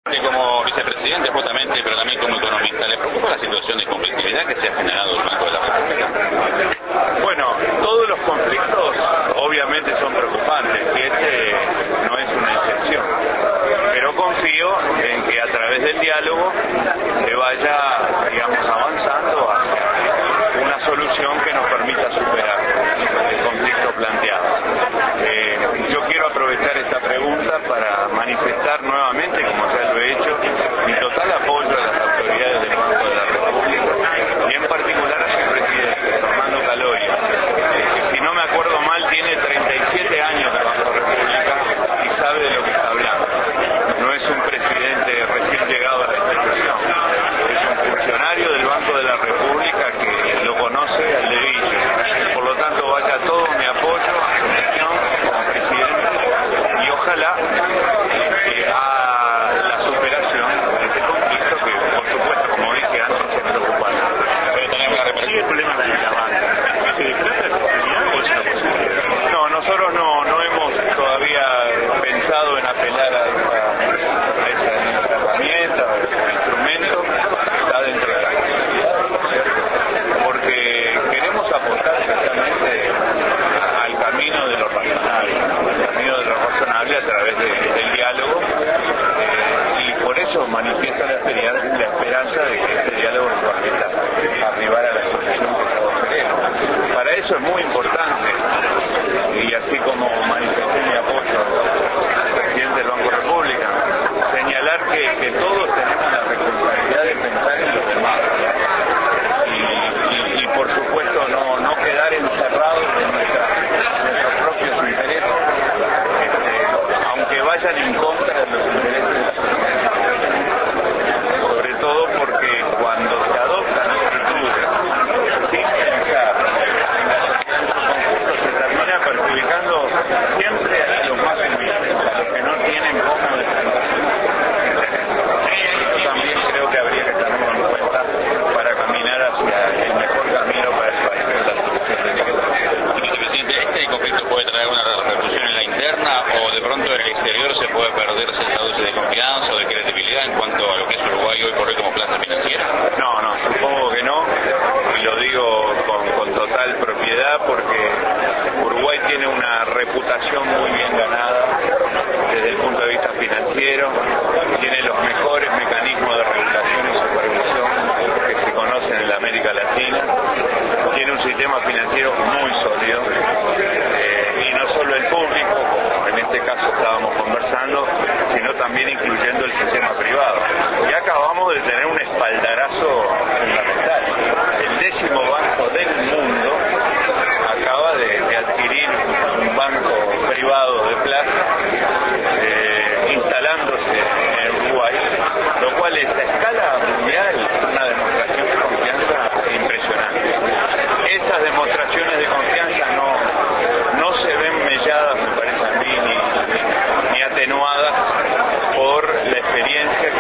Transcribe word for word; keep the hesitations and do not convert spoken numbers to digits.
Como vicepresidente justamente, pero también como economista, ¿le preocupa la situación de conflictividad que se ha generado en el Banco de la República? Bueno, todos los conflictos obviamente son preocupantes y este no es una excepción, pero confío en que a través del diálogo se vaya, digamos, avanzando hacia una solución que nos permita superar el conflicto planteado. Eh, yo quiero aprovechar esta pregunta para manifestar nuevamente, como ya lo he hecho, mi total apoyo a las autoridades del Banco de la República y en particular a su presidente, Fernando Caloia, que si no me acuerdo mal tiene treinta y siete años de Banco de la República y sabe de lo que está hablando. No es un presidente recién llegado a la institución, es un funcionario del Banco de la República que lo conoce al dedillo. Por lo tanto, vaya todo mi apoyo a su gestión como presidente y ojalá eh, a la superación de este conflicto que, por supuesto, como dije antes, es preocupante. Pero tenemos la repercusión. ¿El problema de la banca? ¿Se desplaza esa posibilidad o es una posibilidad? No, nosotros no, no hemos todavía pensado en apelar a esa, a esa, esa herramienta o instrumento. Está dentro de la posibilidad, porque queremos apostar precisamente al camino de lo razonable, al camino de lo razonable a través de, del diálogo, eh, y por eso manifiesto la esperanza, la esperanza de que este diálogo nos permita arribar a la solución que todos queremos. Para eso es muy importante, y así como manifesté mi apoyo al presidente del Banco de la República, señalar que, que todos tenemos la responsabilidad de pensar en los demás, y, y, y por supuesto no, no quedar encerrados en nuestra, nuestros propios intereses, este, aunque vayan en contra de los intereses de la sociedad. Sobre todo porque cuando se adoptan actitudes sin pensar en la sociedad en su conjunto, se termina perjudicando siempre a los más humildes, a los que no tienen cómo defender sus intereses. Esto también creo que habría que tenerlo en cuenta para caminar hacia el mejor camino para el país, que es la solución del conflicto. Vicepresidente, ¿este conflicto puede traer alguna repercusión en la interna o de pronto en el exterior se puede perder cierta dosis de confianza o de credibilidad en cuanto a lo que es Uruguay hoy por hoy como plaza financiera? No, no, supongo que no, y lo digo con, con total propiedad porque Uruguay tiene una reputación muy bien ganada desde el punto de vista financiero, tiene los mejores mecanismos de regulación y supervisión que se conocen en la América Latina, tiene un sistema financiero muy sólido, eh, y no solo el público, como en este caso estábamos conversando, sino también incluyendo el sistema privado. Y acabamos de tener un espaldarazo fundamental. El décimo banco del mundo acaba de, de adquirir un banco privado de plaza, eh, instalándose en Uruguay, lo cual es a escala mundial una demostración de confianza impresionante. Esas demostraciones de confianza no, no se ven melladas, me parece a mí, ni, ni, ni atenuadas por la experiencia